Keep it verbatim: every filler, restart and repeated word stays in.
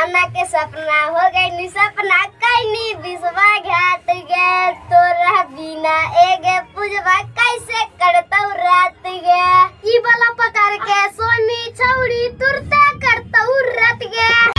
सोना के सपना हो गई नी सपना कैनी विश्वा घाट गे तोरा बिना एगे पूजवा कैसे करतौ रात गे ई वाला पकड़ के सोनी छौड़ी तुरते करतौ रात गे।